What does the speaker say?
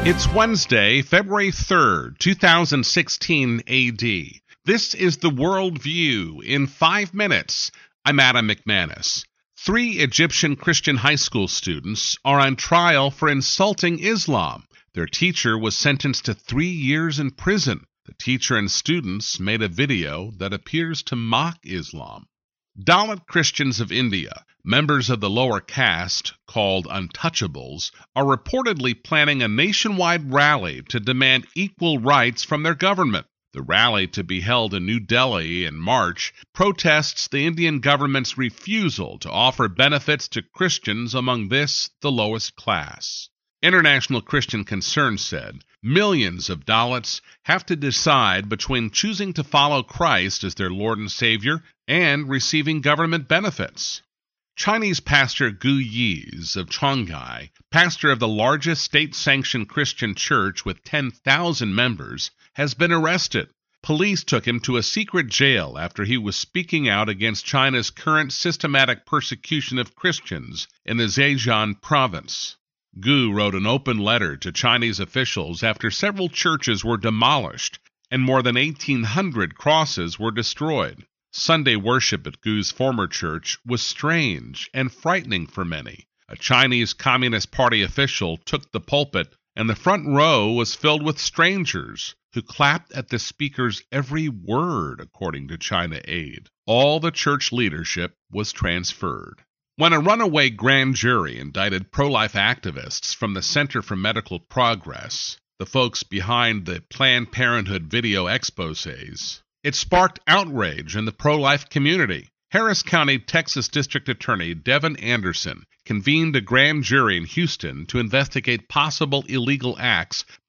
It's Wednesday, February 3rd, 2016 AD. This is the World View in 5 minutes. I'm Adam McManus. 3 Egyptian Christian high school students are on trial for insulting Islam. Their teacher was sentenced to 3 years in prison. The teacher and students made a video that appears to mock Islam. Dalit Christians of India, members of the lower caste, called untouchables, are reportedly planning a nationwide rally to demand equal rights from their government. The rally, to be held in New Delhi in March, protests the Indian government's refusal to offer benefits to Christians among the lowest class. International Christian Concern said millions of Dalits have to decide between choosing to follow Christ as their Lord and Savior and receiving government benefits. Chinese pastor Gu Yis of Chongai, pastor of the largest state-sanctioned Christian church with 10,000 members, has been arrested. Police took him to a secret jail after he was speaking out against China's current systematic persecution of Christians in the Zhejiang province. Gu wrote an open letter to Chinese officials after several churches were demolished and more than 1,800 crosses were destroyed. Sunday worship at Gu's former church was strange and frightening for many. A Chinese Communist Party official took the pulpit, and the front row was filled with strangers who clapped at the speaker's every word, according to China Aid. All the church leadership was transferred. When a runaway grand jury indicted pro-life activists from the Center for Medical Progress, the folks behind the Planned Parenthood video exposés, it sparked outrage in the pro-life community. Harris County, Texas District Attorney Devin Anderson convened a grand jury in Houston to investigate possible illegal acts